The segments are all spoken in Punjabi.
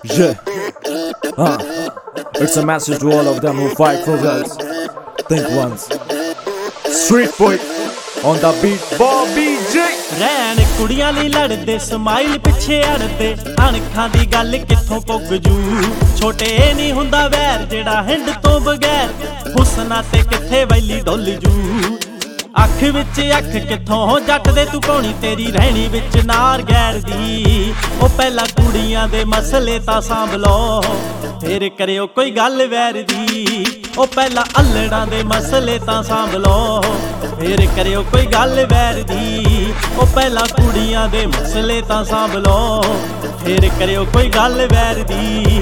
Yeah, it's a message to all of them who fight for girls. Think once. Street boy on the beat, Bobby J. ਰਹਿਣ ਕੁੜੀਆਂ ਲਈ ਲੜਦੇ ਸਮਾਈਲ ਪਿੱਛੇ ਅੜਦੇ ਅਣਖਾਂ ਦੀ ਗੱਲ ਕਿੱਥੋਂ ਪੁੱਗ ਜੂ ਛੋਟੇ ਨਹੀਂ ਹੁੰਦਾ ਵੈਰ ਜਿਹੜਾ ਹਿੰਡ ਤੋਂ ਬਗੈਰ ਹੁਸਨਾ ਤੇ ਕਿੱਥੇ ਵੈਲੀ ਡੁੱਲ ਜੂ ਅੱਖ ਵਿੱਚ ਅੱਖ ਕਿੱਥੋਂ ਜੱਟ ਦੇ ਤੂੰ ਪਾਉਣੀ ਤੇਰੀ ਰਹਿਣੀ ਵਿੱਚ ਨਾਰ ਗੈਰ ਦੀ ਉਹ ਪਹਿਲਾਂ ਕੁੜੀਆਂ ਦੇ ਮਸਲੇ ਤਾਂ ਸਾਂਭ ਲੋ ਫੇਰ ਕਰਿਓ ਕੋਈ ਗੱਲ ਵੈਰ ਦੀ ਉਹ ਪਹਿਲਾਂ ਅਲੜਾਂ ਦੇ ਮਸਲੇ ਤਾਂ ਸਾਂਭ ਲੋ ਫੇਰ ਕਰਿਓ ਕੋਈ ਗੱਲ ਵੈਰ ਦੀ ਉਹ ਪਹਿਲਾਂ ਕੁੜੀਆਂ ਦੇ ਮਸਲੇ ਤਾਂ ਸਾਂਭ ਲੋ ਫੇਰ ਕਰਿਓ ਕੋਈ ਗੱਲ ਵੈਰ ਦੀ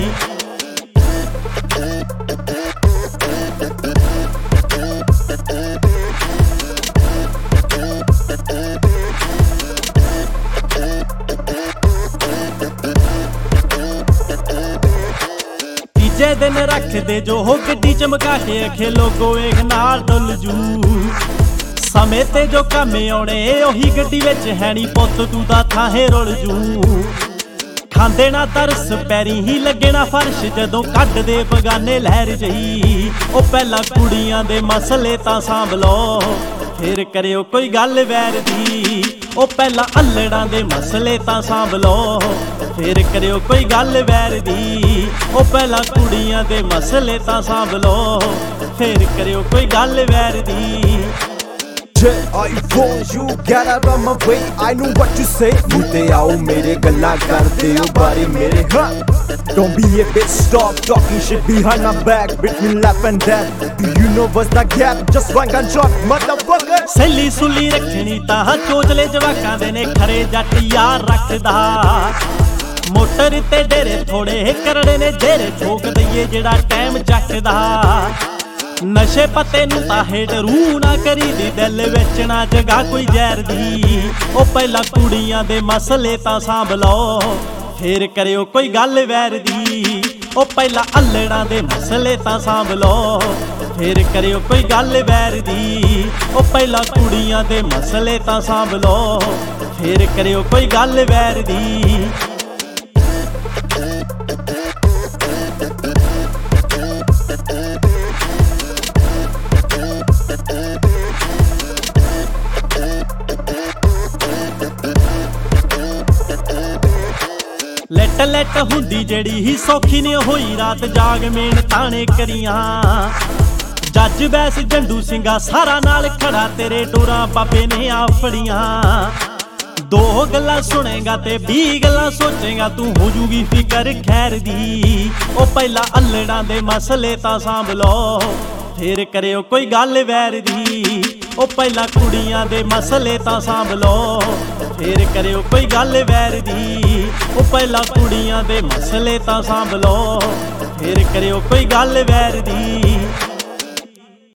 ਤੀਜੇ ਦਿਨ ਰੱਖਦੇ ਜੋ ਹੋ ਗੱਡੀ ਚਮਕਾ ਕੇ ਅਖੇ ਲੋਗੋ ਵੇਖ ਨਾਲ ਡੁੱਲ ਜੂ ਸਮੇਂ ਤੇ ਜੋ ਕੰਮ ਆਉਣੇ ਉਹੀ ਗੱਡੀ ਵਿੱਚ ਹੈ ਨੀ ਪੁੱਤ ਤੂੰ ਤਾਂ ਥਾਹੇ ਰੁੱਲ ਜੂ ਖਾਂਦੇ ਨਾ ਤਰਸ ਪੈਰੀ ਹੀ ਲੱਗਣਾ ਫਰਸ਼ ਜਦੋਂ ਕੱਢਦੇ ਬਗਾਨੇ ਲਹਿਰ ਜਈ ਉਹ ਪਹਿਲਾਂ ਕੁੜੀਆਂ ਦੇ ਮਸਲੇ ਤਾਂ ਸਾਂਭ ਲੋ ਫੇਰ ਕਰਿਓ ਕੋਈ ਗੱਲ ਵੈਰ ਦੀ ਉਹ ਪਹਿਲਾਂ ਅਲੜਾਂ ਦੇ ਮਸਲੇ ਤਾਂ ਸਾਂਭ ਲੋ ਫੇਰ ਕਰਿਓ ਕੋਈ ਗੱਲ ਵੈਰ ਦੀ ਉਹ ਪਹਿਲਾਂ ਕੁੜੀਆਂ ਦੇ ਮਸਲੇ ਤਾਂ ਸਾਂਭ ਲੋ ਫੇਰ ਕਰਿਓ ਕੋਈ ਗੱਲ ਵੈਰ ਦੀ Are you phone? You get out of my way. I know what you say. Mute aao mere galla karde ho bari mere Don't be a bitch, stop talking shit behind my back between left and death. Do you know what's the gap? Just one gunshot, motherfucker. ਸੈਲੀ ਸੁਲੀ ਰੱਖਣੀ ਤਾਂ ਚੋਚਲੇ ਜਵਾਕਾਂ ਦੇ ਨੇ ਖਰੇ ਜੱਟ ਯਾਰ ਰੱਖਦਾ ਮੋਟਰ ਤੇ ਡੇਰੇ ਥੋੜੇ ਕਰੜੇ ਨੇ ਜਿਹੜੇ ਠੋਕ ਦਈਏ ਜਿਹੜਾ ਟਾਈਮ ਚੱਕਦਾ ਨਸ਼ੇ ਪੱਤੇ ਨੂੰ ਤਾਂ ਹੇਡਰੂ ਨਾ ਕਰੀ ਦੀ ਦਿਲ ਵਿੱਚ ਨਾ ਜਗਾ ਕੋਈ ਜ਼ਹਿਰ ਦੀ ਉਹ ਪਹਿਲਾਂ ਕੁੜੀਆਂ ਦੇ ਮਸਲੇ ਤਾਂ ਸਾਂਭ ਲੋ ਫੇਰ ਕਰਿਓ ਕੋਈ ਗੱਲ ਵੈਰ ਦੀ ਉਹ ਪਹਿਲਾਂ ਅਲੜਾਂ ਦੇ ਮਸਲੇ ਤਾਂ ਸਾਂਭ ਲੋ ਫੇਰ ਕਰਿਓ ਕੋਈ ਗੱਲ ਵੈਰ ਦੀ ਉਹ ਪਹਿਲਾਂ ਕੁੜੀਆਂ ਦੇ ਮਸਲੇ ਤਾਂ ਸਾਂਭ ਲੋ ਫੇਰ ਕਰਿਓ ਕੋਈ ਗੱਲ ਵੈਰ ਦੀ ਲੈਟ ਲੈਟ ਹੁੰਦੀ ਜਿਹੜੀ ਹੀ ਸੌਖੀ ਨਹੀਂ ਹੋਈ ਰਾਤ ਜਾਗ ਮੇਨ ਤਾਣੇ ਕਰੀਆਂ ਜੱਜ ਬੈਸ ਜੰਡੂ ਸਿੰਘਾ ਸਾਰਾ ਨਾਲ ਖੜਾ ਤੇਰੇ ਡੋਰਾਂ ਬਾਬੇ ਨੇ ਆ ਫੜੀਆਂ ਦੋ ਗੱਲਾਂ ਸੁਣੇਗਾ ਤੇ 20 ਗੱਲਾਂ ਸੋਚੇਗਾ ਤੂੰ ਹੋ ਜੂਗੀ ਫਿਕਰ ਖੈਰ ਦੀ ਉਹ ਪਹਿਲਾਂ ਅਲੜਾਂ ਦੇ ਮਸਲੇ ਤਾਂ ਸਾਂਭ ਲੋ ਫੇਰ ਕਰਿਓ ਕੋਈ ਗੱਲ ਵੈਰ ਦੀ ਉਹ ਪਹਿਲਾਂ ਕੁੜੀਆਂ ਦੇ ਮਸਲੇ ਤਾਂ ਸਾਂਭ ਲੋ ਫੇਰ ਕਰਿਓ ਕੋਈ ਗੱਲ ਵੈਰ ਦੀ ਉਹ ਪਹਿਲਾਂ ਕੁੜੀਆਂ ਦੇ ਮਸਲੇ ਤਾਂ ਸਾਂਭ ਲੋ ਫੇਰ ਕਰਿਓ ਕੋਈ ਗੱਲ ਵੈਰ ਦੀ